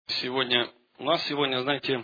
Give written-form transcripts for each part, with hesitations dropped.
У нас сегодня, знаете,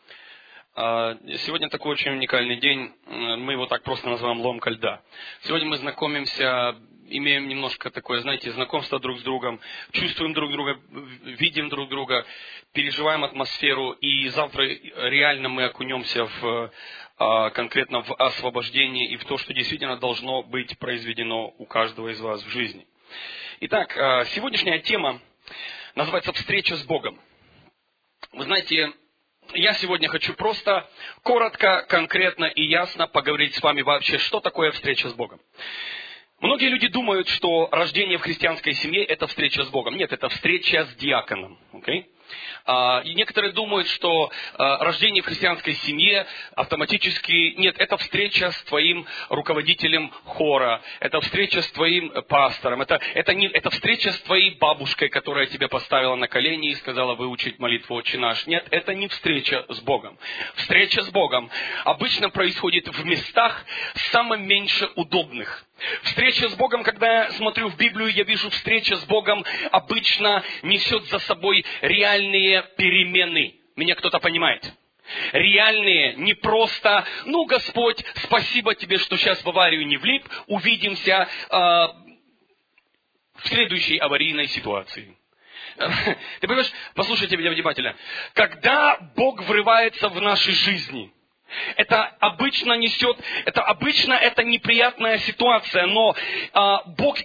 сегодня такой очень уникальный день, мы его так просто называем «Ломка льда». Сегодня мы знакомимся, имеем немножко такое, знаете, знакомство друг с другом, чувствуем друг друга, видим друг друга, переживаем атмосферу, и завтра реально мы окунемся конкретно в освобождение и в то, что действительно должно быть произведено у каждого из вас в жизни. Итак, сегодняшняя тема называется «Встреча с Богом». Вы знаете, я сегодня хочу просто коротко, конкретно и ясно поговорить с вами вообще, что такое встреча с Богом. Многие люди думают, что рождение в христианской семье – это встреча с Богом. Нет, это встреча с диаконом. Okay? И некоторые думают, что рождение в христианской семье автоматически... Нет, это встреча с твоим руководителем хора, это встреча с твоим пастором, это встреча с твоей бабушкой, которая тебя поставила на колени и сказала выучить молитву «Отче наш». Нет, это не встреча с Богом. Встреча с Богом обычно происходит в местах самым меньше удобных. Встреча с Богом, когда я смотрю в Библию, я вижу, встреча с Богом обычно несет за собой реальные перемены. Меня кто-то понимает? Реальные, не просто, Господь, спасибо тебе, что сейчас в аварию не влип, увидимся в следующей аварийной ситуации. Ты понимаешь, послушайте меня внимательно. Когда Бог врывается в наши жизни, это обычно это неприятная ситуация, но Бог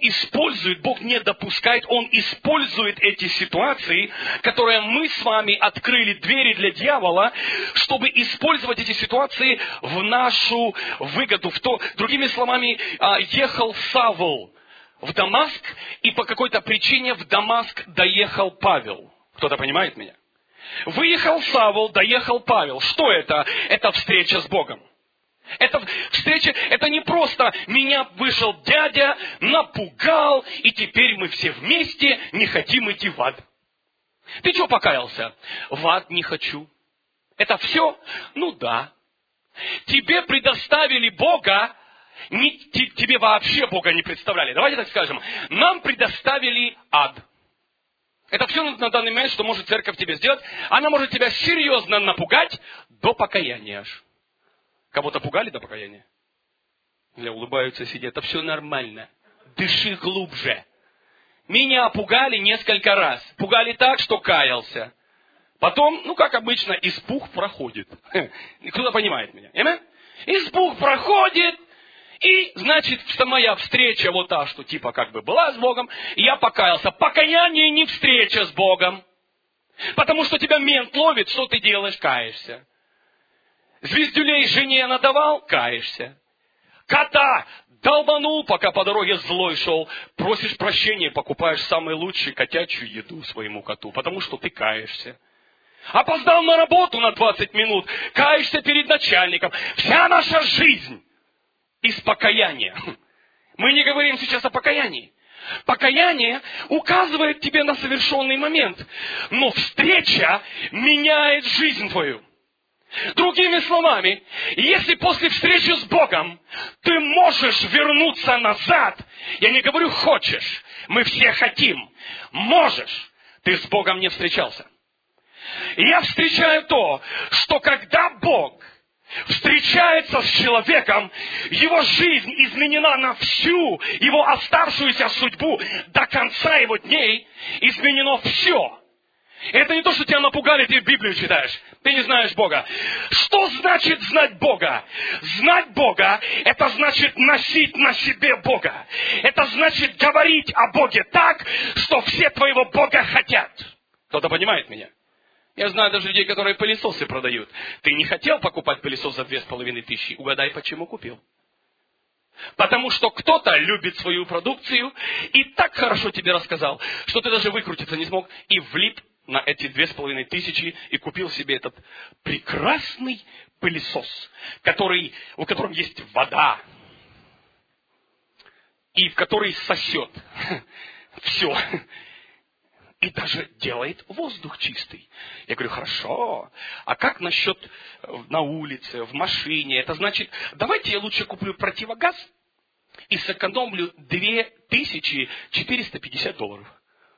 не допускает, Он использует эти ситуации, которые мы с вами открыли двери для дьявола, чтобы использовать эти ситуации в нашу выгоду. Другими словами, ехал Савл в Дамаск, и по какой-то причине в Дамаск доехал Павел. Кто-то понимает меня? Выехал Савл, доехал Павел. Что это? Это встреча с Богом. Это встреча, это не просто меня вышел дядя, напугал, и теперь мы все вместе не хотим идти в ад. Ты что покаялся? В ад не хочу. Это все? Да. Тебе предоставили Бога, тебе вообще Бога не представляли. Давайте так скажем. Нам предоставили ад. Это все на данный момент, что может церковь тебе сделать. Она может тебя серьезно напугать до покаяния аж. Кого-то пугали до покаяния? Или улыбаются, сидят. Это все нормально. Дыши глубже. Меня пугали несколько раз. Пугали так, что каялся. Потом, как обычно, испуг проходит. Кто-то понимает меня. Испуг проходит. И, значит, моя встреча что типа была с Богом, и я покаялся. Покаяние не встреча с Богом. Потому что тебя мент ловит, что ты делаешь? Каешься. Звездюлей жене надавал? Каешься. Кота долбанул, пока по дороге злой шел. Просишь прощения, покупаешь самую лучшую котячью еду своему коту, потому что ты каешься. Опоздал на работу на 20 минут, каешься перед начальником. Вся наша жизнь из покаяния. Мы не говорим сейчас о покаянии. Покаяние указывает тебе на совершенный момент. Но встреча меняет жизнь твою. Другими словами, если после встречи с Богом ты можешь вернуться назад, я не говорю хочешь, мы все хотим, можешь, ты с Богом не встречался. И я встречаю то, что когда Бог встречается с человеком, его жизнь изменена на всю его оставшуюся судьбу, до конца его дней изменено все. Это не то, что тебя напугали, ты Библию читаешь, ты не знаешь Бога. Что значит знать Бога? Знать Бога, это значит носить на себе Бога. Это значит говорить о Боге так, что все твоего Бога хотят. Кто-то понимает меня? Я знаю даже людей, которые пылесосы продают. Ты не хотел покупать пылесос за 2500? Угадай, почему купил. Потому что кто-то любит свою продукцию и так хорошо тебе рассказал, что ты даже выкрутиться не смог и влип на эти 2500 и купил себе этот прекрасный пылесос, у которого есть вода и в который сосет все. И даже делает воздух чистый. Я говорю, хорошо. А как насчет на улице, в машине? Это значит, давайте я лучше куплю противогаз и сэкономлю $2450.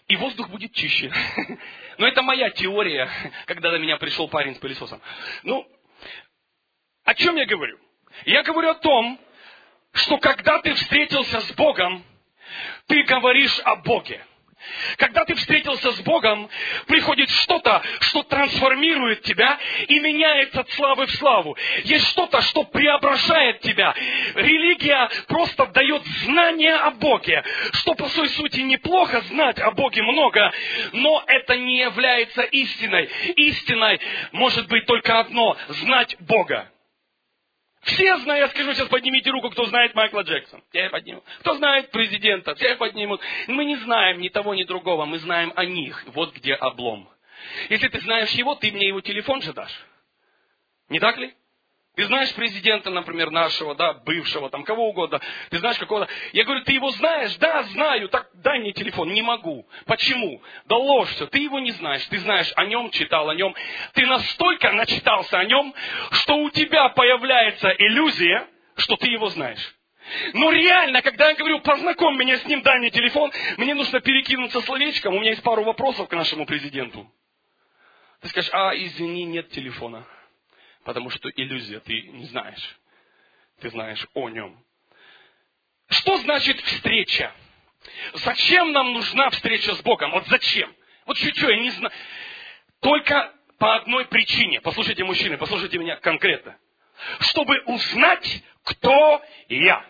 и воздух будет чище. Но это моя теория, когда до меня пришел парень с пылесосом. Ну, о чем я говорю? Я говорю о том, что когда ты встретился с Богом, ты говоришь о Боге. Когда ты встретился с Богом, приходит что-то, что трансформирует тебя и меняет от славы в славу. Есть что-то, что преображает тебя. Религия просто дает знание о Боге, что по своей сути неплохо знать о Боге много, но это не является истиной. Истиной может быть только одно – знать Бога. Все знают, я скажу сейчас, поднимите руку, кто знает Майкла Джексона. Все поднимут. Кто знает президента, все поднимут. Мы не знаем ни того, ни другого, мы знаем о них. Вот где облом. Если ты знаешь его, ты мне его телефон же дашь. Не так ли? Ты знаешь президента, например, нашего, да, бывшего, там, кого угодно. Ты знаешь какого-то... Я говорю, ты его знаешь? Да, знаю. Так дай мне телефон. Не могу. Почему? Да ложь все. Ты его не знаешь. Ты знаешь о нем, читал о нем. Ты настолько начитался о нем, что у тебя появляется иллюзия, что ты его знаешь. Но реально, когда я говорю, познакомь меня с ним, дай мне телефон, мне нужно перекинуться словечком. У меня есть пару вопросов к нашему президенту. Ты скажешь, извини, нет телефона. Потому что иллюзия, ты не знаешь. Ты знаешь о нем. Что значит встреча? Зачем нам нужна встреча с Богом? Вот зачем? Вот чуть-чуть, я не знаю. Только по одной причине. Послушайте, мужчины, послушайте меня конкретно. Чтобы узнать, кто я.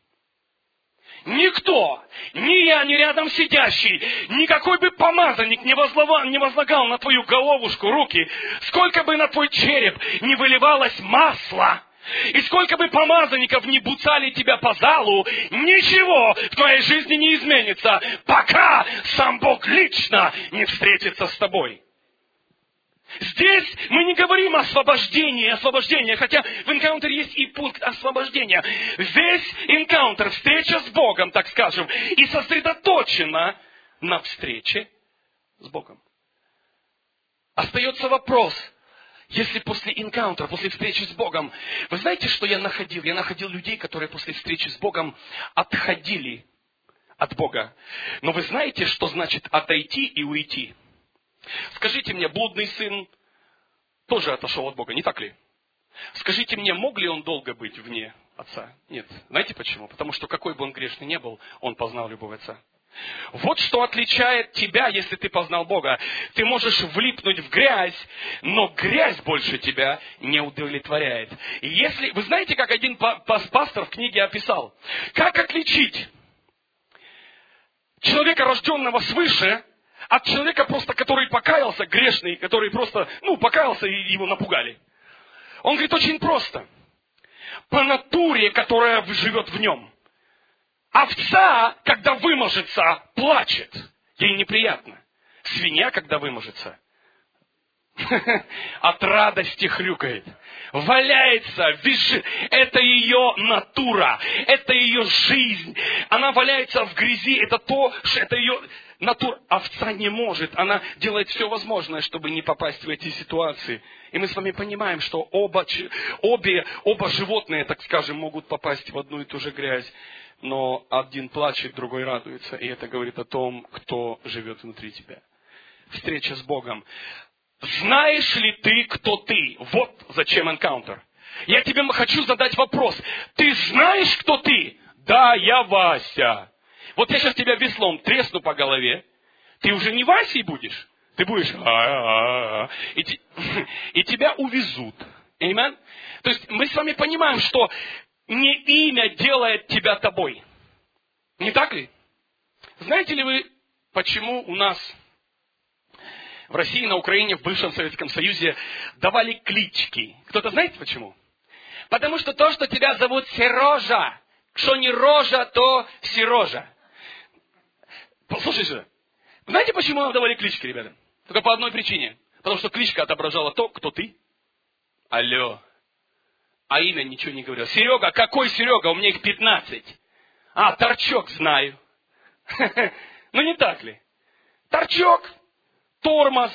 Никто, ни я, ни рядом сидящий, никакой бы помазанник не возлагал на твою головушку руки, сколько бы на твой череп не выливалось масло, и сколько бы помазанников не буцали тебя по залу, ничего в твоей жизни не изменится, пока сам Бог лично не встретится с тобой. Здесь мы не говорим о освобождении, хотя в энкаунтере есть и пункт освобождения. Весь энкаунтер, встреча с Богом, так скажем, и сосредоточена на встрече с Богом. Остается вопрос, если после энкаунтера, после встречи с Богом, вы знаете, что я находил? Я находил людей, которые после встречи с Богом отходили от Бога. Но вы знаете, что значит отойти и уйти? Скажите мне, блудный сын тоже отошел от Бога, не так ли? Скажите мне, мог ли он долго быть вне Отца? Нет. Знаете почему? Потому что какой бы он грешный ни был, он познал любовь Отца. Вот что отличает тебя, если ты познал Бога. Ты можешь влипнуть в грязь, но грязь больше тебя не удовлетворяет. И если, вы знаете, как один пастор в книге описал, как отличить человека, рожденного свыше, от человека просто, который покаялся, грешный, который просто, покаялся и его напугали. Он говорит очень просто. По натуре, которая живет в нем. Овца, когда выможется, плачет. Ей неприятно. Свинья, когда выможется, от радости хрюкает. Валяется, визжит. Это ее натура. Это ее жизнь. Она валяется в грязи. Это ее натура. Овца не может. Она делает все возможное, чтобы не попасть в эти ситуации. И мы с вами понимаем, что оба животные, так скажем, могут попасть в одну и ту же грязь. Но один плачет, другой радуется. И это говорит о том, кто живет внутри тебя. Встреча с Богом. Знаешь ли ты, кто ты? Вот зачем энкаунтер. Я тебе хочу задать вопрос. Ты знаешь, кто ты? Да, я Вася. Вот я сейчас тебя веслом тресну по голове. Ты уже не Васей будешь. Ты будешь и тебя увезут. Аминь? То есть мы с вами понимаем, что не имя делает тебя тобой. Не так ли? Знаете ли вы, почему у нас в России, на Украине, в бывшем Советском Союзе давали клички? Кто-то знает почему? Потому что то, что тебя зовут Сережа, что не Рожа, то Сережа. Послушай сюда. Знаете, почему нам давали клички, ребята? Только по одной причине. Потому что кличка отображала то, кто ты. Алло. А имя ничего не говорил. Серега, какой Серега? У меня их 15. Торчок знаю. Ну не так ли? Торчок, тормоз.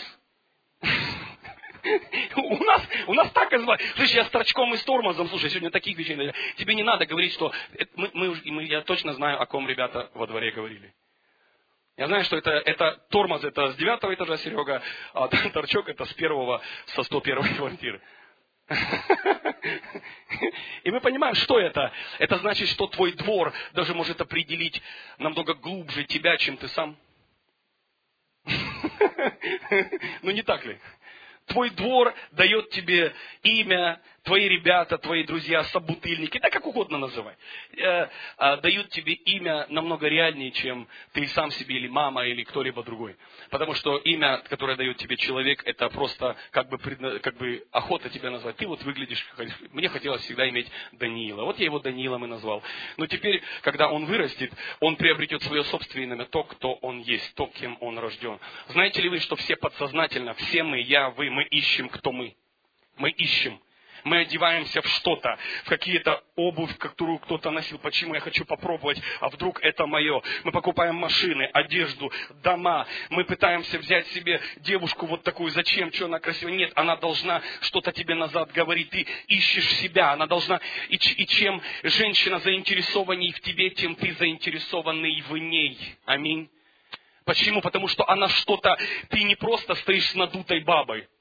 У нас так и звали. Слушай, я с торчком и с тормозом. Слушай, сегодня таких вещей. Тебе не надо говорить, что... Я точно знаю, о ком ребята во дворе говорили. Я знаю, что это тормоз, это с 9-го этажа, Серега, а торчок это с 1-го, со 101-й квартиры. И мы понимаем, что это. Это значит, что твой двор даже может определить намного глубже тебя, чем ты сам. Ну не так ли? Твой двор дает тебе имя, твои ребята, твои друзья, собутыльники, да как угодно называй, дают тебе имя намного реальнее, чем ты сам себе, или мама, или кто-либо другой. Потому что имя, которое дает тебе человек, это просто как бы охота тебя назвать. Ты вот выглядишь, мне хотелось всегда иметь Даниила. Вот я его Даниилом и назвал. Но теперь, когда он вырастет, он приобретет свое собственное имя, то, кто он есть, то, кем он рожден. Знаете ли вы, что все подсознательно, все мы, я, вы, мы ищем, кто мы. Мы ищем. Мы одеваемся в что-то, в какие-то обувь, которую кто-то носил. Почему я хочу попробовать, а вдруг это мое? Мы покупаем машины, одежду, дома. Мы пытаемся взять себе девушку вот такую. Зачем? Что она красивая? Нет, она должна что-то тебе назад говорить. Ты ищешь себя. Она должна... И чем женщина заинтересованней в тебе, тем ты заинтересованный в ней. Аминь. Почему? Потому что она что-то... Ты не просто стоишь с надутой бабой.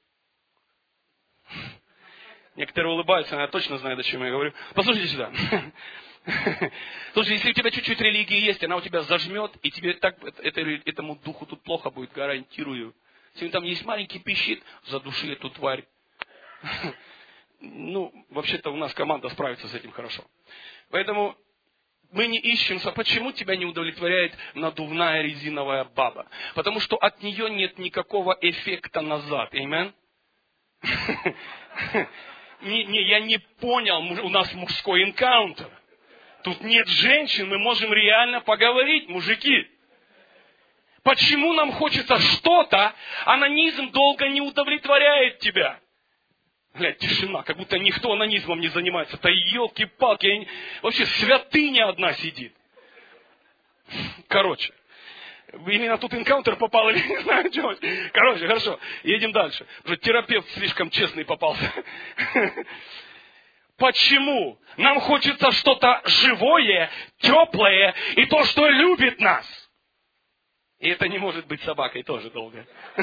Некоторые улыбаются, но я точно знаю, о чем я говорю. Послушайте сюда. Слушай, если у тебя чуть-чуть религии есть, она у тебя зажмет, и тебе так этому духу тут плохо будет, гарантирую. Если там есть маленький пищит, задуши эту тварь. Ну, вообще-то у нас команда справится с этим хорошо. Поэтому мы не ищем, почему тебя не удовлетворяет надувная резиновая баба? Потому что от нее нет никакого эффекта назад. Аминь? Я не понял, у нас мужской энкаунтер. Тут нет женщин, мы можем реально поговорить, мужики. Почему нам хочется что-то, анонизм долго не удовлетворяет тебя? Глядь, тишина, как будто никто анонизмом не занимается. Да елки-палки, вообще святыня одна сидит. Короче. Именно тут энкаунтер попал, или не знаю, что. Короче, хорошо, едем дальше. Уже терапевт слишком честный попался. Почему нам хочется что-то живое, теплое, и то, что любит нас? И это не может быть собакой тоже долго.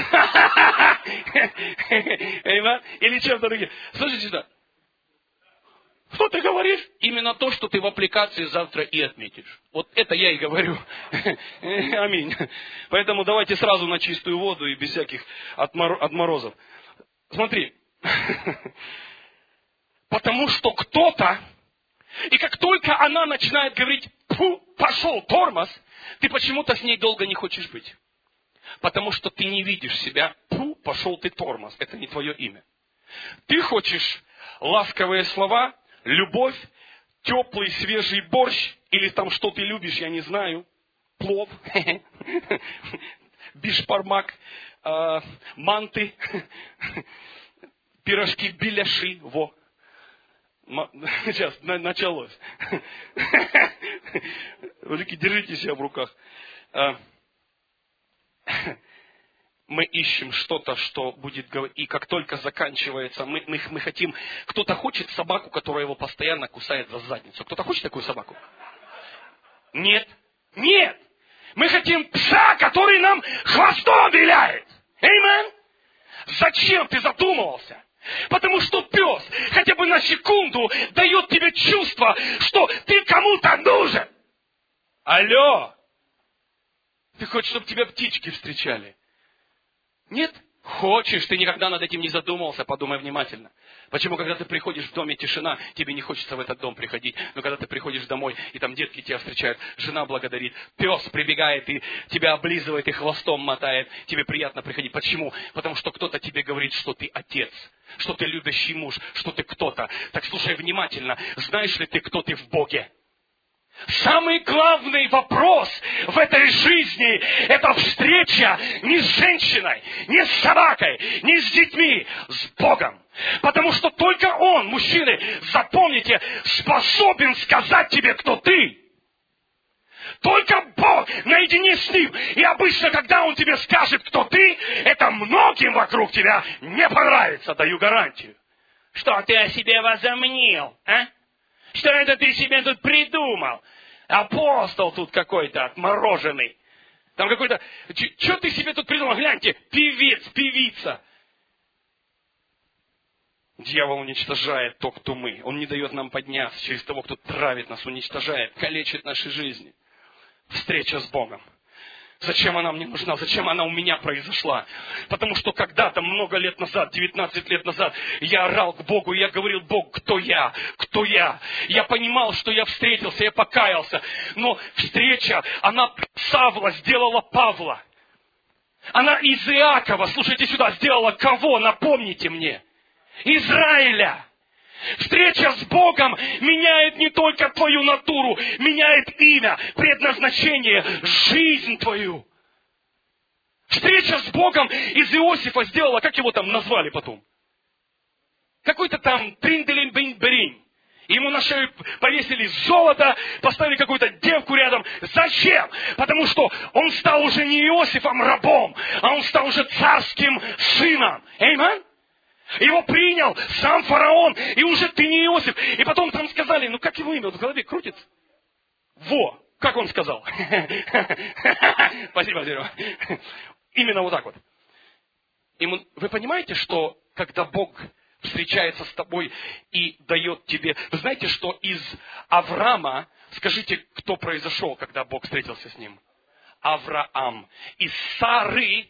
Или чем-то другим. Слушайте сюда. Что ты говоришь? Именно то, что ты в аппликации завтра и отметишь. Вот это я и говорю. Аминь. Поэтому давайте сразу на чистую воду и без всяких отморозов. Смотри. Потому что кто-то, и как только она начинает говорить, пошел тормоз, ты почему-то с ней долго не хочешь быть. Потому что ты не видишь себя, пошел ты тормоз. Это не твое имя. Ты хочешь ласковые слова, любовь, теплый свежий борщ, или там что ты любишь, я не знаю, плов, бишпармак, манты, пирожки, беляши, во. Сейчас, началось. Мужики, держите себя в руках. Мы ищем что-то, что будет говорить. И как только заканчивается, мы хотим... Кто-то хочет собаку, которая его постоянно кусает за задницу. Кто-то хочет такую собаку? Нет. Нет. Мы хотим пса, который нам хвостом виляет. Аминь. Зачем ты задумывался? Потому что пес хотя бы на секунду дает тебе чувство, что ты кому-то нужен. Алло. Ты хочешь, чтобы тебя птички встречали? Нет? Хочешь, ты никогда над этим не задумывался, подумай внимательно. Почему, когда ты приходишь в доме тишина, тебе не хочется в этот дом приходить, но когда ты приходишь домой, и там детки тебя встречают, жена благодарит, пес прибегает и тебя облизывает и хвостом мотает, тебе приятно приходить. Почему? Потому что кто-то тебе говорит, что ты отец, что ты любящий муж, что ты кто-то. Так слушай внимательно, знаешь ли ты, кто ты в Боге? Самый главный вопрос в этой жизни – это встреча не с женщиной, не с собакой, не с детьми, с Богом. Потому что только Он, мужчины, запомните, способен сказать тебе, кто ты. Только Бог наедине с Ним. И обычно, когда Он тебе скажет, кто ты, это многим вокруг тебя не понравится, даю гарантию. Что ты о себе возомнил, а? Что это ты себе тут придумал? Апостол тут какой-то отмороженный. Там какой-то... Что ты себе тут придумал? Гляньте, певец, певица. Дьявол уничтожает то, кто мы. Он не дает нам подняться через того, кто травит нас, уничтожает, калечит наши жизни. Встреча с Богом. Зачем она мне нужна? Зачем она у меня произошла? Потому что когда-то, много лет назад, 19 лет назад, я орал к Богу, и я говорил: Бог, кто я? Кто я? Я понимал, что я встретился, я покаялся. Но встреча, она Савла сделала Павла. Она из Иакова, слушайте сюда, сделала кого? Напомните мне. Израиля. Встреча с Богом меняет не только твою натуру, меняет имя, предназначение, жизнь твою. Встреча с Богом из Иосифа сделала, как его там назвали потом? Какой-то там тринделин-бин-берин. Ему на шею повесили золото, поставили какую-то девку рядом. Зачем? Потому что он стал уже не Иосифом рабом, а он стал уже царским сыном. Аминь. Его принял сам фараон, и уже ты не Иосиф. И потом там сказали: ну как его имя в голове крутится? Во, как он сказал. Спасибо, Серега. Именно вот так вот. Вы понимаете, что когда Бог встречается с тобой и дает тебе... Вы знаете, что из Авраама, скажите, кто произошел, когда Бог встретился с ним? Авраам. Из Сары,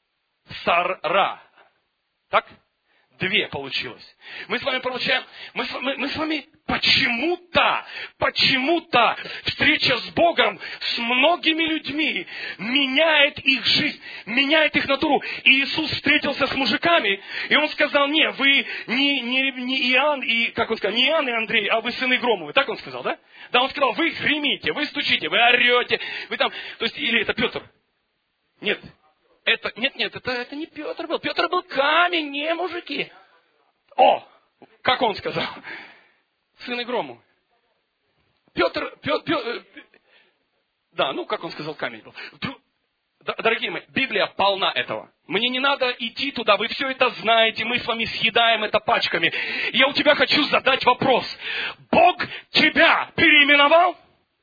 Сара. Так? 2 получилось. Мы с вами получаем, мы с вами почему-то встреча с Богом, с многими людьми меняет их жизнь, меняет их натуру. И Иисус встретился с мужиками, и Он сказал: не, вы не Иоанн и, как Он сказал, не Иоанн и Андрей, а вы сыны Громовы. Так Он сказал, да? Да, Он сказал: вы гремите, вы стучите, вы орете, вы там, то есть, или это Петр? Нет. Это не Петр был. Петр был камень, не мужики. О, как он сказал? Сыны Грому. Петр, да, ну, как он сказал, камень был. Дорогие мои, Библия полна этого. Мне не надо идти туда, вы все это знаете, мы с вами съедаем это пачками. Я у тебя хочу задать вопрос. Бог тебя переименовал?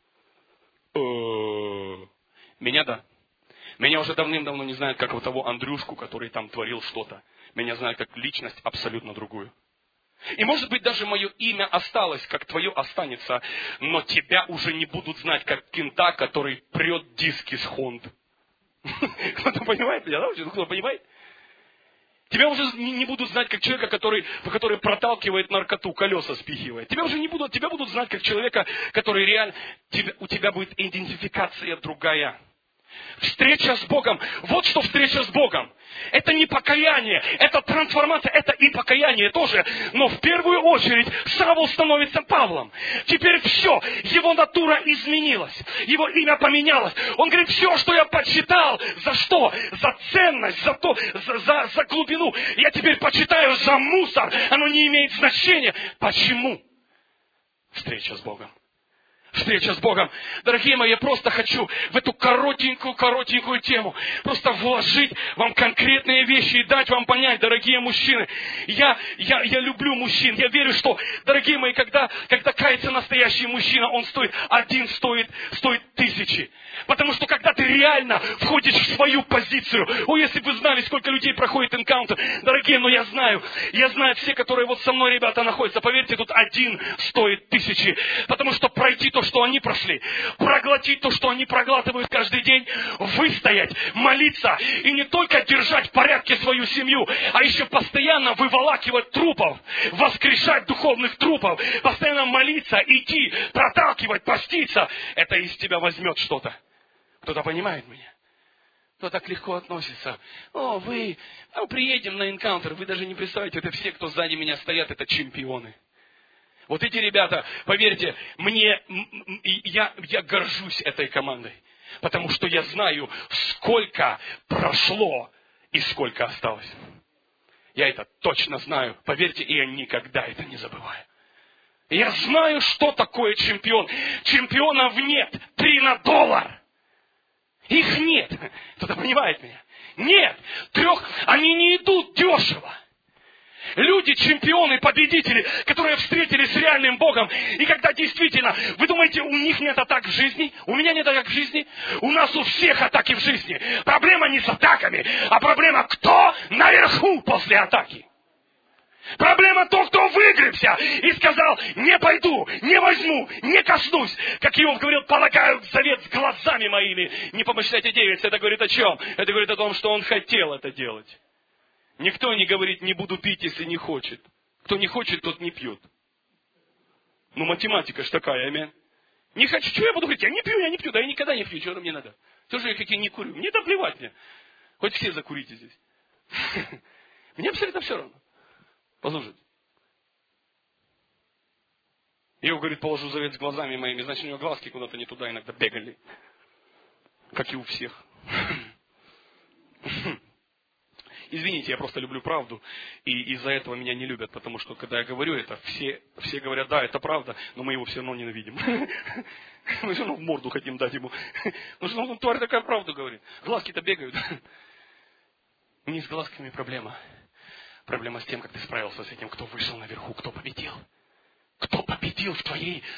Меня да. Меня уже давным-давно не знают, как вот того Андрюшку, который там творил что-то. Меня знают как личность абсолютно другую. И может быть даже мое имя осталось, как твое останется, но тебя уже не будут знать как кента, который прет диски с Хонд. Кто-то понимает меня, да? Кто понимает? Тебя уже не будут знать как человека, который проталкивает наркоту, колеса спихивает. Тебя уже не будут, тебя будут знать как человека, который реально... У тебя будет идентификация другая. Встреча с Богом. Вот что встреча с Богом. Это не покаяние, это трансформация, это и покаяние тоже. Но в первую очередь Савл становится Павлом. Теперь все, его натура изменилась, его имя поменялось. Он говорит: все, что я почитал, за что? За ценность, за то, за глубину. Я теперь почитаю за мусор, оно не имеет значения. Почему? Встреча с Богом. Встреча с Богом. Дорогие мои, я просто хочу в эту коротенькую тему просто вложить вам конкретные вещи и дать вам понять, дорогие мужчины. Я люблю мужчин. Я верю, что, дорогие мои, когда кается настоящий мужчина, он стоит 1000. Потому что когда ты реально входишь в свою позицию, если бы вы знали, сколько людей проходит энкаунтер, дорогие, но я знаю все, которые вот со мной, ребята, находятся, поверьте, тут 1 стоит 1000. Потому что пройти то, что они прошли, проглотить то, что они проглатывают каждый день, выстоять, молиться и не только держать в порядке свою семью, а еще постоянно выволакивать трупов, воскрешать духовных трупов, постоянно молиться, идти, проталкивать, поститься. Это из тебя возьмет что-то. Кто-то понимает меня? Кто так легко относится? Приедем на энкаунтер, вы даже не представляете, это все, кто сзади меня стоят, это чемпионы. Вот эти ребята, поверьте, я горжусь этой командой. Потому что я знаю, сколько прошло и сколько осталось. Я это точно знаю. Поверьте, и я никогда это не забываю. Я знаю, что такое чемпион. Чемпионов нет. 3 на $1. Их нет. Кто-то понимает меня? Нет. 3. Они не идут дешево. Люди люди, чемпионы, победители, которые встретились с реальным Богом. И когда действительно, вы думаете, у них нет атак в жизни? У меня нет атак в жизни? У нас у всех атаки в жизни. Проблема не с атаками, а проблема, кто наверху после атаки. Проблема то, кто выгребся и сказал, не пойду, не возьму, не коснусь. Как Иов говорил, полагаю завет с глазами моими. Не помышляйте, девиц. Это говорит о чем? Это говорит о том, что он хотел это делать. Никто не говорит, не буду пить, если не хочет. Кто не хочет, тот не пьет. Ну, математика ж такая, аминь. Не хочу, что я буду говорить? Я не пью, да я никогда не пью, что мне надо? Все же я как я не курю. Мне да плевать мне. Хоть все закурите здесь. Мне абсолютно все равно. Послушайте. Иов говорит, положу завет с глазами моими. Значит, у него глазки куда-то не туда иногда бегали. Как и у всех. Извините, я просто люблю правду. И из-за этого меня не любят. Потому что, когда я говорю это, все говорят, да, это правда, но мы его все равно ненавидим. Мы все равно в морду хотим дать ему. Потому что он, тварь такая правду говорит. Глазки-то бегают. Не с глазками проблема. Проблема с тем, как ты справился с этим, кто вышел наверху, кто победил. Кто победил в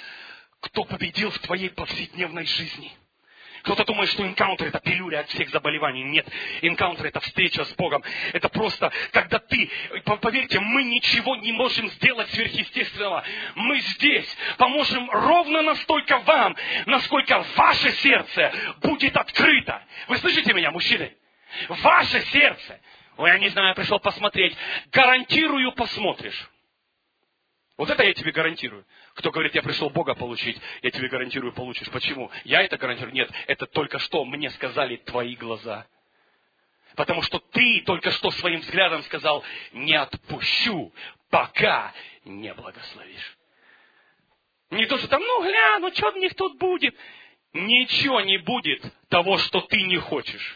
твоей повседневной жизни. Кто-то думает, что энкаунтер это пилюля от всех заболеваний. Нет, энкаунтер это встреча с Богом. Это просто, когда ты, поверьте, мы ничего не можем сделать сверхъестественного. Мы здесь поможем ровно настолько вам, насколько ваше сердце будет открыто. Вы слышите меня, мужчины? Ваше сердце. Ой, я не знаю, я пришел посмотреть. Гарантирую, посмотришь. Вот это я тебе гарантирую. Кто говорит, я пришел Бога получить, я тебе гарантирую, получишь. Почему? Я это гарантирую? Нет, это только что мне сказали твои глаза. Потому что ты только что своим взглядом сказал, не отпущу, пока не благословишь. Не то, что там, ну что у них тут будет? Ничего не будет того, что ты не хочешь.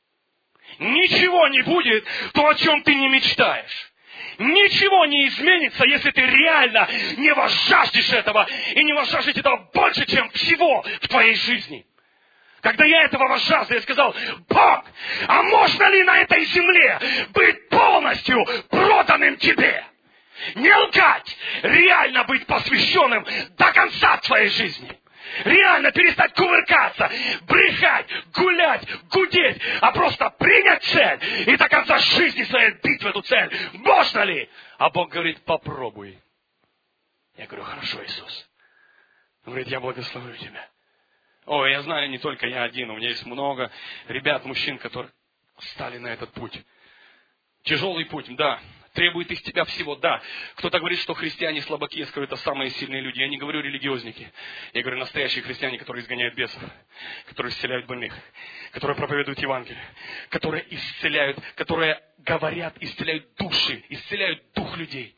Ничего не будет то, о чем ты не мечтаешь. Ничего не изменится, если ты реально не возжаждешь этого и не возжаждешь этого больше, чем всего в твоей жизни. Когда я этого возжаждал, я сказал, Бог, а можно ли на этой земле быть полностью проданным тебе? Не лгать, реально быть посвященным до конца твоей жизни. Реально перестать кувыркаться, брехать, гулять, гудеть, а просто принять цель и до конца жизни своей бить в эту цель. Можно ли? А Бог говорит, попробуй. Я говорю, хорошо, Иисус. Он говорит, я благословлю тебя. Ой, я знаю, не только я один, у меня есть много ребят, мужчин, которые стали на этот путь. Тяжелый путь, да. Требует из тебя всего, да. Кто-то говорит, что христиане слабаки, я скажу, это самые сильные люди. Я не говорю религиозники. Я говорю настоящие христиане, которые изгоняют бесов, которые исцеляют больных, которые проповедуют Евангелие, которые исцеляют, которые говорят, исцеляют души, исцеляют дух людей.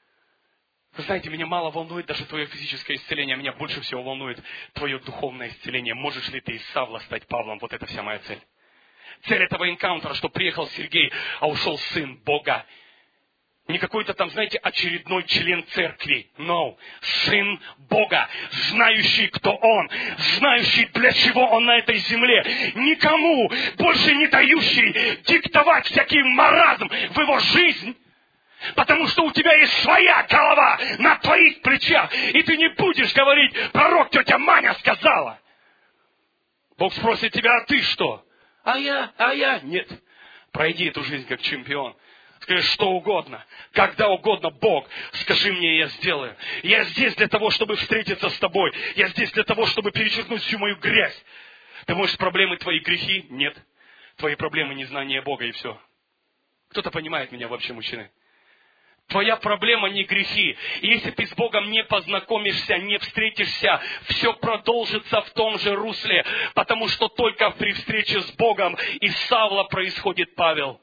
Вы знаете, меня мало волнует даже твое физическое исцеление, меня больше всего волнует твое духовное исцеление. Можешь ли ты из Савла стать Павлом? Вот это вся моя цель. Цель этого энкаунтера, что приехал Сергей, а ушел Сын Бога. Не какой-то там, знаете, очередной член церкви. No. Сын Бога, знающий, кто Он, знающий, для чего Он на этой земле. Никому больше не дающий диктовать всякий маразм в его жизнь. Потому что у тебя есть своя голова на твоих плечах. И ты не будешь говорить, пророк тетя Маня сказала. Бог спросит тебя, а ты что? А я? Нет. Пройди эту жизнь как чемпион. Скажи, что угодно, когда угодно, Бог, скажи мне, я сделаю. Я здесь для того, чтобы встретиться с тобой. Я здесь для того, чтобы перечеркнуть всю мою грязь. Ты можешь, проблемы твои грехи? Нет. Твои проблемы незнание Бога и все. Кто-то понимает меня вообще, мужчины? Твоя проблема не грехи. И если ты с Богом не познакомишься, не встретишься, все продолжится в том же русле. Потому что только при встрече с Богом из Савла происходит Павел.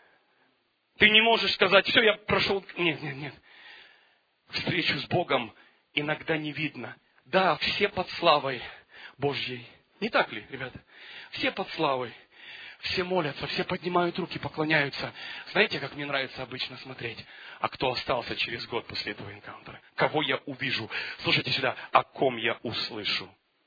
Ты не можешь сказать, все, я прошел... Нет. Встречу с Богом иногда не видно. Да, все под славой Божьей. Не так ли, ребята? Все под славой. Все молятся, все поднимают руки, поклоняются. Знаете, как мне нравится обычно смотреть? А кто остался через год после этого энкаунтера? Кого я увижу? Слушайте сюда. О ком я услышу?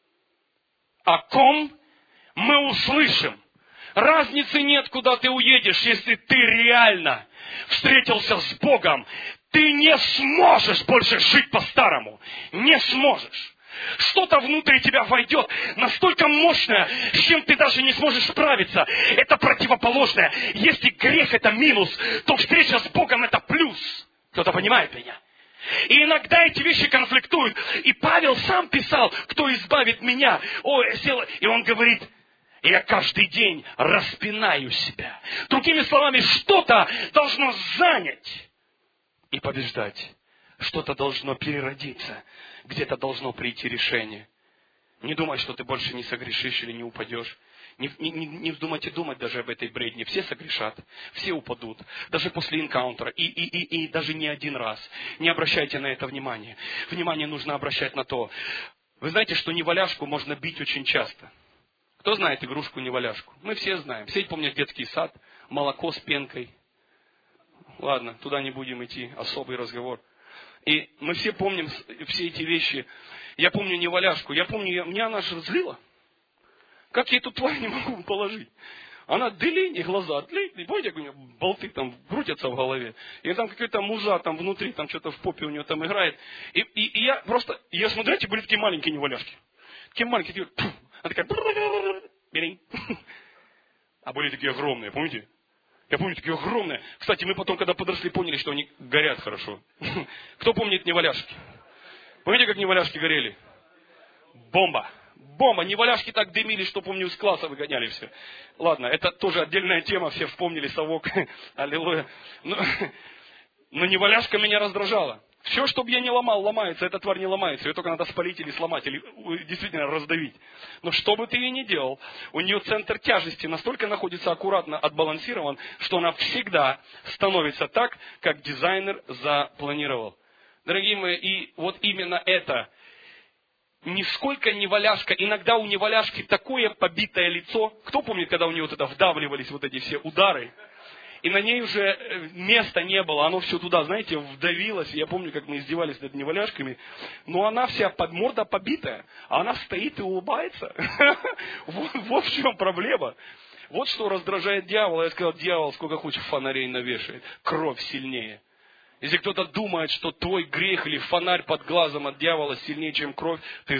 О ком мы услышим? Разницы нет, куда ты уедешь, если ты реально встретился с Богом. Ты не сможешь больше жить по-старому. Не сможешь. Что-то внутри тебя войдет, настолько мощное, с чем ты даже не сможешь справиться. Это противоположное. Если грех это минус, то встреча с Богом это плюс. Кто-то понимает меня? И иногда эти вещи конфликтуют. И Павел сам писал, кто избавит меня. И он говорит, я каждый день распинаю себя. Другими словами, что-то должно занять и побеждать. Что-то должно переродиться. Где-то должно прийти решение. Не думай, что ты больше не согрешишь или не упадешь. Не вздумайте думать даже об этой бредне. Все согрешат, все упадут. Даже после энкаунтера. И даже не один раз. Не обращайте на это внимания. Внимание нужно обращать на то. Вы знаете, что неваляшку можно бить очень часто. Кто знает игрушку неваляшку? Мы все знаем. Все помнят детский сад, молоко с пенкой. Ладно, туда не будем идти. Особый разговор. И мы все помним все эти вещи. Я помню неваляшку. Я помню, меня она же злила. Как я эту тварь не могу положить? Она длиннее глаза, длиннее. Помните, как у нее болты там крутятся в голове? И там какой-то мужа там внутри, там что-то в попе у нее там играет. И я просто, я смотрю, эти были такие маленькие неваляшки. Такие маленькие, такие, она такая, берень. А были такие огромные, помните? Я помню, такие огромные. Кстати, мы потом, когда подросли, поняли, что они горят хорошо. Кто помнит неваляшки? Помните, как неваляшки горели? Бомба. Бомба. Неваляшки так дымили, что, помню, из класса выгоняли все. Ладно, это тоже отдельная тема. Все вспомнили совок. Аллилуйя. Но неваляшка меня раздражала. Все, что бы я не ломал, ломается. Эта тварь не ломается. Ее только надо спалить или сломать, или действительно раздавить. Но что бы ты ей ни делал, у нее центр тяжести настолько находится аккуратно отбалансирован, что она всегда становится так, как дизайнер запланировал. Дорогие мои, и вот именно это, нисколько не валяшка, иногда у неваляшки такое побитое лицо. Кто помнит, когда у нее вот это вдавливались вот эти все удары? И на ней уже места не было, оно все туда, знаете, вдавилось. Я помню, как мы издевались над неваляшками. Но она вся морда побитая, а она стоит и улыбается. Вот в чем проблема. Вот что раздражает дьявола. Я сказал, дьявол, сколько хочешь фонарей навешает, кровь сильнее. Если кто-то думает, что твой грех или фонарь под глазом от дьявола сильнее, чем кровь,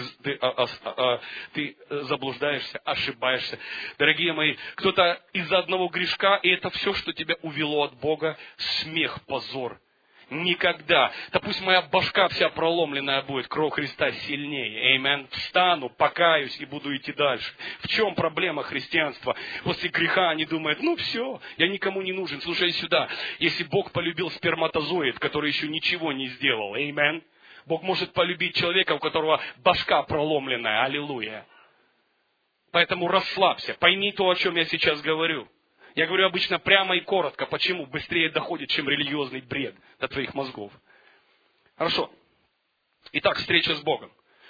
ты заблуждаешься, ошибаешься. Дорогие мои, кто-то из-за одного грешка, и это все, что тебя увело от Бога, смех, позор. Никогда. Да пусть моя башка вся проломленная будет, кровь Христа сильнее. Аминь. Встану, покаюсь и буду идти дальше. В чем проблема христианства? После греха они думают, ну все, я никому не нужен. Слушай сюда, если Бог полюбил сперматозоид, который еще ничего не сделал, аминь. Бог может полюбить человека, у которого башка проломленная. Аллилуйя. Поэтому расслабься, пойми то, о чем я сейчас говорю. Я говорю обычно прямо и коротко. Почему? Быстрее доходит, чем религиозный бред до твоих мозгов. Хорошо. Итак, встреча с Богом.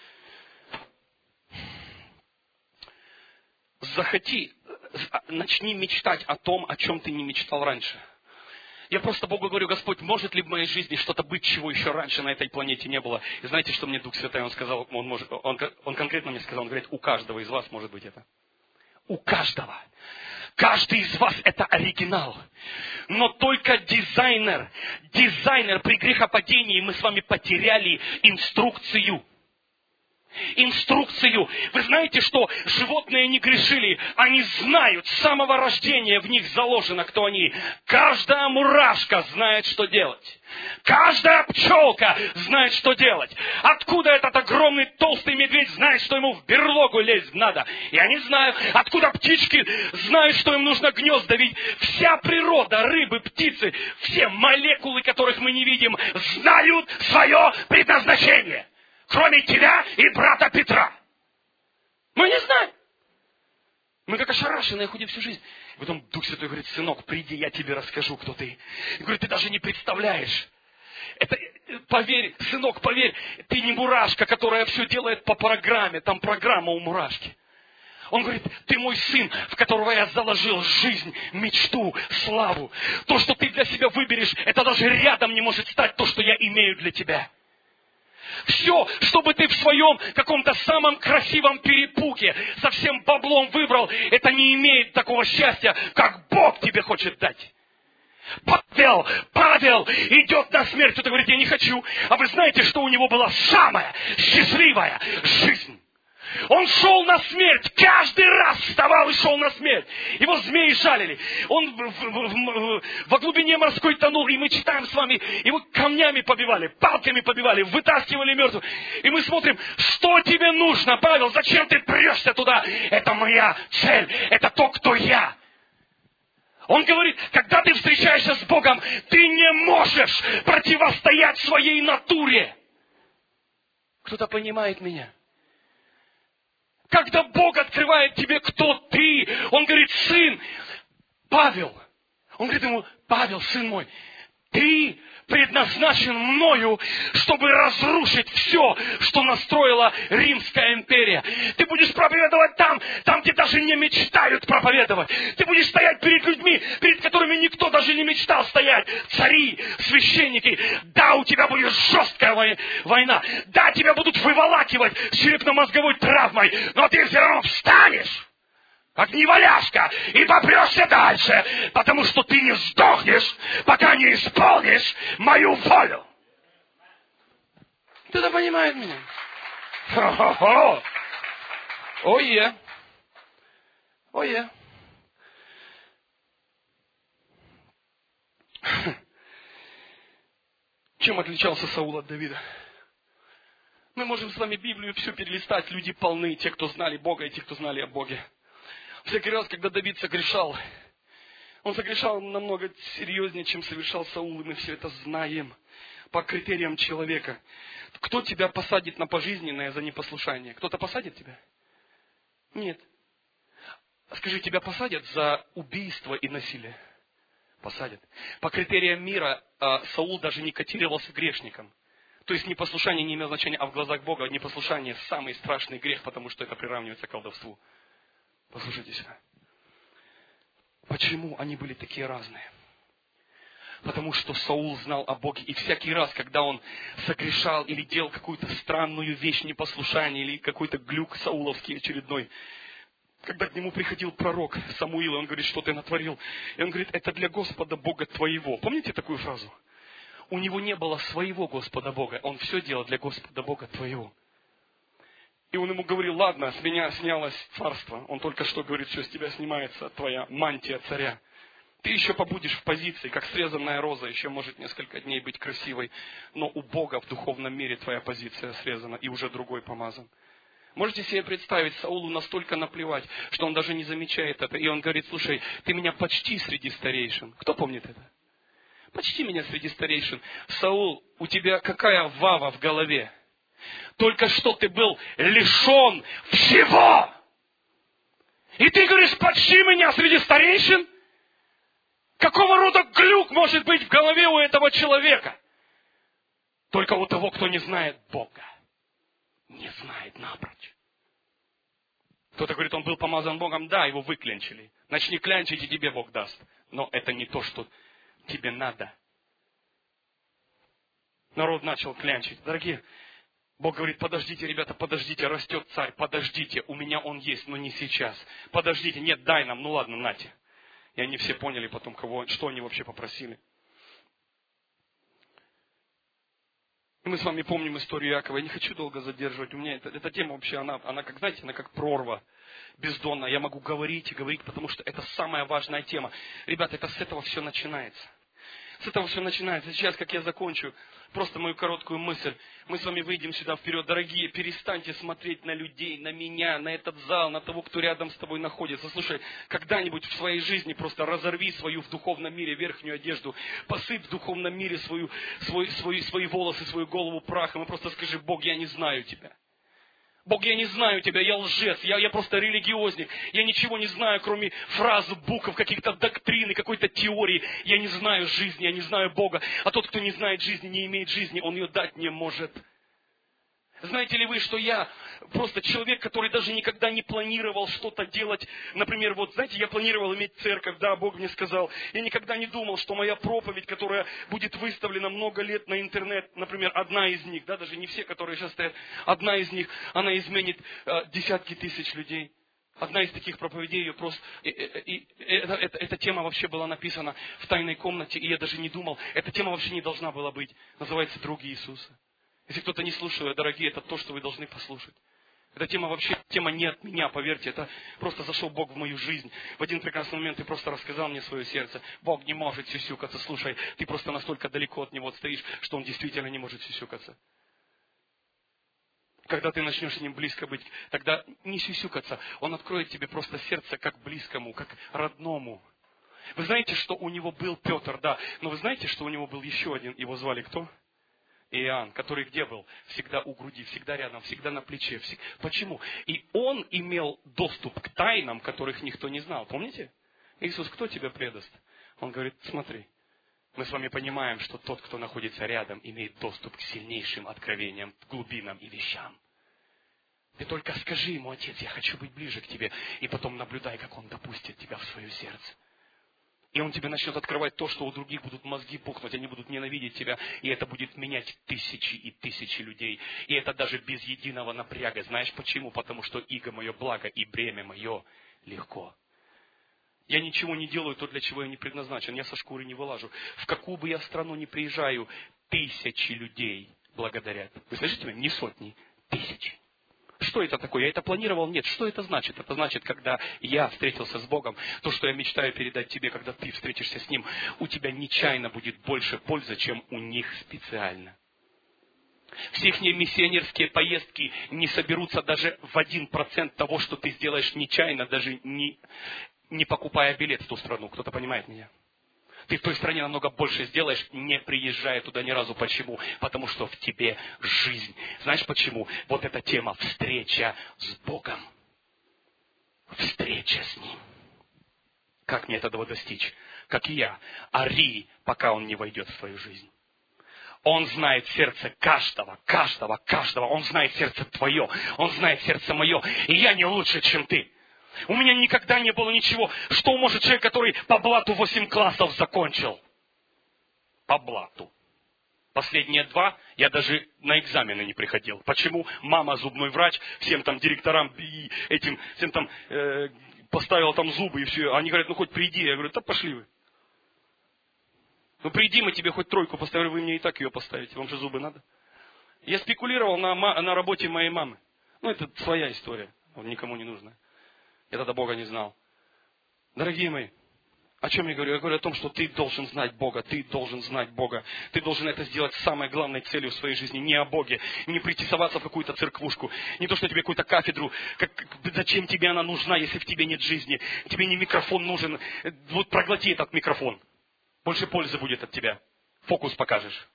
Начни мечтать о том, о чем ты не мечтал раньше. Я просто Богу говорю, Господь, может ли в моей жизни что-то быть, чего еще раньше на этой планете не было? И знаете, что мне Дух Святой, Он сказал, он конкретно мне сказал, он говорит, у каждого из вас может быть это. У каждого. Каждый из вас это оригинал. Но только дизайнер при грехопадении мы с вами потеряли инструкцию. Вы знаете, что животные не грешили. Они знают, с самого рождения в них заложено, кто они. Каждая мурашка знает, что делать. Каждая пчелка знает, что делать. Откуда этот огромный толстый медведь знает, что ему в берлогу лезть надо? Я не знаю. Откуда птички знают, что им нужно гнезда? Ведь вся природа, рыбы, птицы, все молекулы, которых мы не видим, знают свое предназначение. Кроме тебя и брата Петра. Мы не знаем. Мы как ошарашенные ходим всю жизнь. И потом Дух Святой говорит, сынок, приди, я тебе расскажу, кто ты. И говорит, ты даже не представляешь. Это, поверь, сынок, поверь, ты не мурашка, которая все делает по программе. Там программа у мурашки. Он говорит, ты мой сын, в которого я заложил жизнь, мечту, славу. То, что ты для себя выберешь, это даже рядом не может стать то, что я имею для тебя. Все, чтобы ты в своем каком-то самом красивом перепуге со всем баблом выбрал, это не имеет такого счастья, как Бог тебе хочет дать. Павел идет на смерть. Кто-то говорит, я не хочу. А вы знаете, что у него была самая счастливая жизнь? Он шел на смерть, каждый раз вставал и шел на смерть. Его змеи жалили. Он во глубине морской тонул. И мы читаем с вами, его камнями побивали, палками побивали, вытаскивали мертвых. И мы смотрим, что тебе нужно, Павел, зачем ты прешься туда? Это моя цель, это то, кто я. Он говорит, когда ты встречаешься с Богом, ты не можешь противостоять своей натуре. Кто-то понимает меня? Когда Бог открывает тебе, кто ты, Он говорит, сын, Павел. Он говорит ему, Павел, сын мой, ты предназначен мною, чтобы разрушить все, что настроила Римская империя. Ты будешь проповедовать там, где даже не мечтают проповедовать. Ты будешь стоять перед людьми, перед которыми никто даже не мечтал стоять. Цари, священники. Да, у тебя будет жесткая война. Да, тебя будут выволакивать с черепно-мозговой травмой. Но ты все равно встанешь, как неваляшка, и попрешься дальше, потому что ты не сдохнешь, пока не исполнишь мою волю. Кто-то понимает меня? Хо-хо-хо! Ой-е! Ой-е! Чем отличался Саул от Давида? Мы можем с вами Библию всю перелистать. Люди полны, те, кто знали Бога, и те, кто знали о Боге. Всякий раз, когда Давид согрешал, он согрешал намного серьезнее, чем совершал Саул, и мы все это знаем по критериям человека. Кто тебя посадит на пожизненное за непослушание? Кто-то посадит тебя? Нет. Скажи, тебя посадят за убийство и насилие? Посадят. По критериям мира Саул даже не котировался грешником. То есть непослушание не имело значения, а в глазах Бога непослушание самый страшный грех, потому что это приравнивается к колдовству. Послушайте сюда. Почему они были такие разные? Потому что Саул знал о Боге. И всякий раз, когда он согрешал или делал какую-то странную вещь, непослушание, или какой-то глюк сауловский очередной, когда к нему приходил пророк Самуил, он говорит, что ты натворил? И он говорит, это для Господа Бога твоего. Помните такую фразу? У него не было своего Господа Бога. Он все делал для Господа Бога твоего. И он ему говорил, ладно, с меня снялось царство. Он только что говорит, все, с тебя снимается твоя мантия царя. Ты еще побудешь в позиции, как срезанная роза, еще может несколько дней быть красивой. Но у Бога в духовном мире твоя позиция срезана, и уже другой помазан. Можете себе представить, Саулу настолько наплевать, что он даже не замечает это. И он говорит, слушай, ты меня почти среди старейшин. Кто помнит это? Почти меня среди старейшин. Саул, у тебя какая вава в голове? Только что ты был лишен всего. И ты говоришь, почти меня среди старейшин? Какого рода глюк может быть в голове у этого человека? Только у того, кто не знает Бога. Не знает напрочь. Кто-то говорит, он был помазан Богом. Да, его выклянчили. Начни клянчить, и тебе Бог даст. Но это не то, что тебе надо. Народ начал клянчить. Дорогие, Бог говорит, подождите, ребята, подождите, растет царь, подождите, у меня он есть, но не сейчас. Подождите, нет, дай нам, ну ладно, нате. И они все поняли потом, что они вообще попросили. И мы с вами помним историю Иакова. Я не хочу долго задерживать. У меня эта тема вообще, она как, знаете, она как прорва бездонная. Я могу говорить и говорить, потому что это самая важная тема. Ребята, это с этого все начинается. С этого все начинается. Сейчас, как я закончу, просто мою короткую мысль. Мы с вами выйдем сюда вперед. Дорогие, перестаньте смотреть на людей, на меня, на этот зал, на того, кто рядом с тобой находится. Слушай, когда-нибудь в своей жизни просто разорви свою в духовном мире верхнюю одежду, посыпь в духовном мире свои волосы, свою голову прахом и просто скажи, Бог, я не знаю тебя. Бог, я не знаю тебя, я лжец, я просто религиозник, я ничего не знаю, кроме фраз, букв, каких-то доктрин, какой-то теории. Я не знаю жизни, я не знаю Бога. А тот, кто не знает жизни, не имеет жизни, он ее дать не может. Знаете ли вы, что я просто человек, который даже никогда не планировал что-то делать. Например, вот, знаете, я планировал иметь церковь, да, Бог мне сказал. Я никогда не думал, что моя проповедь, которая будет выставлена много лет на интернет, например, одна из них, да, даже не все, которые сейчас стоят, одна из них, она изменит десятки тысяч людей. Одна из таких проповедей, ее просто... Эта тема вообще была написана в тайной комнате, и я даже не думал, эта тема вообще не должна была быть. Называется «Други Иисуса». Если кто-то не слушал, дорогие, это то, что вы должны послушать. Эта тема вообще, тема не от меня, поверьте, это просто зашел Бог в мою жизнь. В один прекрасный момент ты просто рассказал мне свое сердце. Бог не может сюсюкаться, слушай, ты просто настолько далеко от Него стоишь, что Он действительно не может сюсюкаться. Когда ты начнешь с Ним близко быть, тогда не сюсюкаться, Он откроет тебе просто сердце как близкому, как родному. Вы знаете, что у него был Петр, да, но вы знаете, что у него был еще один, его звали кто? Иоанн, который где был? Всегда у груди, всегда рядом, всегда на плече. Почему? И он имел доступ к тайнам, которых никто не знал. Помните? Иисус, кто тебя предаст? Он говорит, смотри, мы с вами понимаем, что тот, кто находится рядом, имеет доступ к сильнейшим откровениям, к глубинам и вещам. Ты только скажи ему, Отец, я хочу быть ближе к тебе. И потом наблюдай, как он допустит тебя в свое сердце. И он тебе начнет открывать то, что у других будут мозги пухнуть, они будут ненавидеть тебя, и это будет менять тысячи и тысячи людей. И это даже без единого напряга. Знаешь почему? Потому что иго мое благо и бремя мое легко. Я ничего не делаю то, для чего я не предназначен. Я со шкуры не вылажу. В какую бы я страну ни приезжаю, тысячи людей благодарят. Вы слышите меня? Не сотни, тысячи. Что это такое? Я это планировал? Нет. Что это значит? Это значит, когда я встретился с Богом, то, что я мечтаю передать тебе, когда ты встретишься с Ним, у тебя нечаянно будет больше пользы, чем у них специально. Все их миссионерские поездки не соберутся даже в 1% того, что ты сделаешь нечаянно, даже не покупая билет в ту страну. Кто-то понимает меня? Ты в той стране намного больше сделаешь, не приезжая туда ни разу. Почему? Потому что в тебе жизнь. Знаешь почему? Вот эта тема встреча с Богом. Встреча с Ним. Как мне этого достичь? Как и я. Ори, пока Он не войдет в твою жизнь. Он знает сердце каждого. Он знает сердце твое. Он знает сердце мое. И я не лучше, чем ты. У меня никогда не было ничего. Что может человек, который по блату 8 классов закончил? По блату. Последние 2 я даже на экзамены не приходил. Почему? Мама зубной врач, всем там директорам и всем там поставила там зубы и все. Они говорят, ну хоть приди. Я говорю, да пошли вы. Ну приди, мы тебе хоть 3 поставили, вы мне и так ее поставите. Вам же зубы надо. Я спекулировал на работе моей мамы. Ну это своя история, никому не нужна. Я тогда Бога не знал. Дорогие мои, о чем я говорю? Я говорю о том, что ты должен знать Бога. Ты должен знать Бога. Ты должен это сделать самой главной целью в своей жизни. Не о Боге. Не притесоваться в какую-то церквушку. Не то, что тебе какую-то кафедру. Зачем тебе она нужна, если в тебе нет жизни? Тебе не микрофон нужен. Вот проглоти этот микрофон. Больше пользы будет от тебя. Фокус покажешь.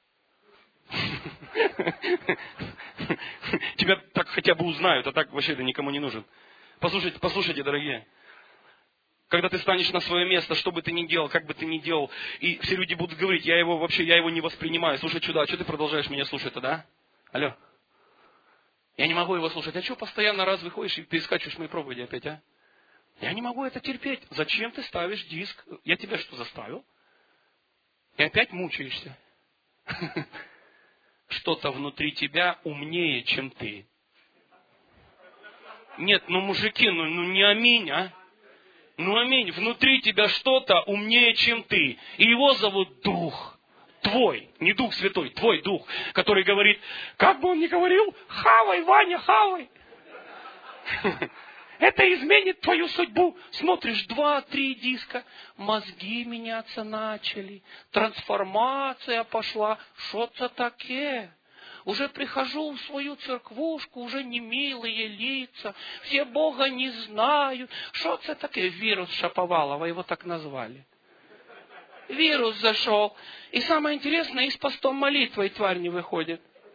Тебя так хотя бы узнают, а так вообще ты никому не нужен. Послушайте, дорогие. Когда ты станешь на свое место, что бы ты ни делал, как бы ты ни делал, и все люди будут говорить, я его не воспринимаю. Слушай, чудо, а что ты продолжаешь меня слушать тогда? Алло? Я не могу его слушать. А что постоянно раз выходишь и перескачиваешь мои проповеди опять, а? Я не могу это терпеть. Зачем ты ставишь диск? Я тебя что, заставил? И опять мучаешься. Что-то внутри тебя умнее, чем ты. Нет, мужики, не аминь, а? Аминь. Внутри тебя что-то умнее, чем ты. И его зовут Дух. Твой. Не Дух Святой, твой Дух. Который говорит, как бы он ни говорил, хавай, Ваня, хавай. Это изменит твою судьбу. Смотришь, 2-3 диска. Мозги меняться начали. Трансформация пошла. Что-то такое. Уже прихожу в свою церквушку, уже не милые лица, все Бога не знают. Что это такое? Вирус Шаповалова, его так назвали. Вирус зашел. И самое интересное, и с постом молитвой тварь не выходит.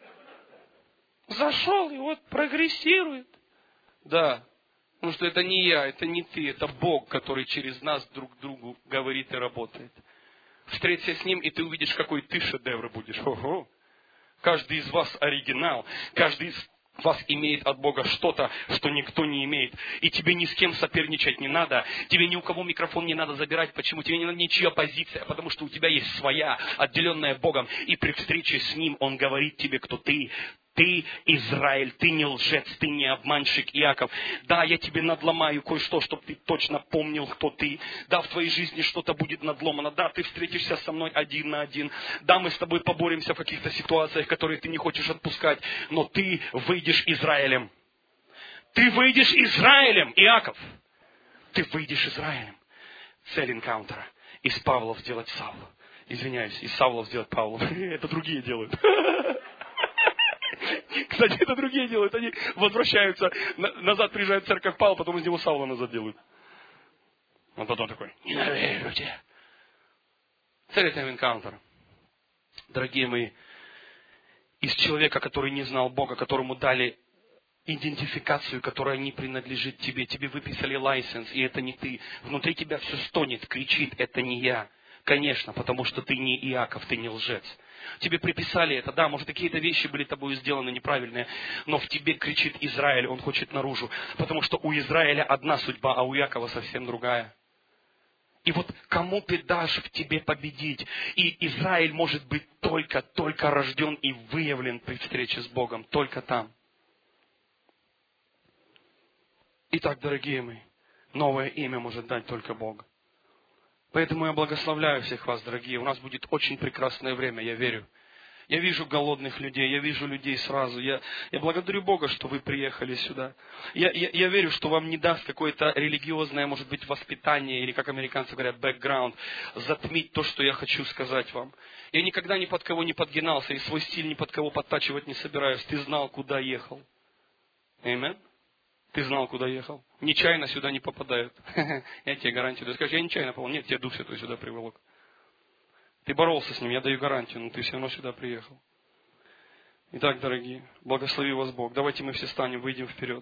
Зашел и вот прогрессирует. Да, потому что это не я, это не ты, это Бог, который через нас друг другу говорит и работает. Встреться с Ним, и ты увидишь, какой ты шедевр будешь. Ого! Каждый из вас оригинал. Каждый из вас имеет от Бога что-то, что никто не имеет. И тебе ни с кем соперничать не надо. Тебе ни у кого микрофон не надо забирать. Почему? Тебе не надо ничья позиция. Потому что у тебя есть своя, отделенная Богом. И при встрече с Ним Он говорит тебе, кто ты. Ты Израиль, ты не лжец, ты не обманщик, Иаков. Да, я тебе надломаю кое-что, чтобы ты точно помнил, кто ты. Да, в твоей жизни что-то будет надломано. Да, ты встретишься со мной один на один. Да, мы с тобой поборемся в каких-то ситуациях, которые ты не хочешь отпускать. Но ты выйдешь Израилем. Ты выйдешь Израилем, Иаков. Ты выйдешь Израилем. Цель энкаунтера. Из Павлов сделать Савла. Извиняюсь, из Савлов сделать Павла. Это другие делают. Кстати, это другие делают. Они возвращаются, назад приезжают в церковь Павла, потом из него Савла назад делают. Он потом такой: ненавижу тебя. Цель этого энкаунтера. Дорогие мои, из человека, который не знал Бога, которому дали идентификацию, которая не принадлежит тебе. Тебе выписали лайсенс, и это не ты. Внутри тебя все стонет, кричит: это не я. Конечно, потому что ты не Иаков, ты не лжец. Тебе приписали это, да, может, какие-то вещи были тобой сделаны неправильные, но в тебе кричит Израиль, он хочет наружу. Потому что у Израиля одна судьба, а у Иакова совсем другая. И вот кому ты дашь в тебе победить? И Израиль может быть только рожден и выявлен при встрече с Богом, только там. Итак, дорогие мои, новое имя может дать только Бог. Поэтому я благословляю всех вас, дорогие. У нас будет очень прекрасное время, я верю. Я вижу голодных людей, я вижу людей сразу. Я благодарю Бога, что вы приехали сюда. Я верю, что вам не даст какое-то религиозное, может быть, воспитание, или, как американцы говорят, background, затмить то, что я хочу сказать вам. Я никогда ни под кого не подгинался, и свой стиль ни под кого подтачивать не собираюсь. Ты знал, куда ехал. Аминь. Ты знал, куда ехал. Нечаянно сюда не попадают. Я тебе гарантию даю. Скажешь: я нечаянно попал. Нет, тебя Дух Святой сюда приволок. Ты боролся с ним, я даю гарантию, но ты все равно сюда приехал. Итак, дорогие, благослови вас Бог. Давайте мы все встанем, выйдем вперед.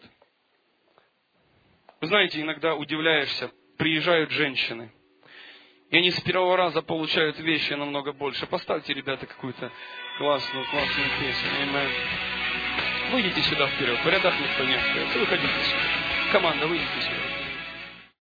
Вы знаете, иногда удивляешься, приезжают женщины, и они с первого раза получают вещи намного больше. Поставьте, ребята, какую-то классную песню. Amen. Выйдите сюда вперед. В рядах никто не остается. Выходите сюда. Команда, выйдите сюда.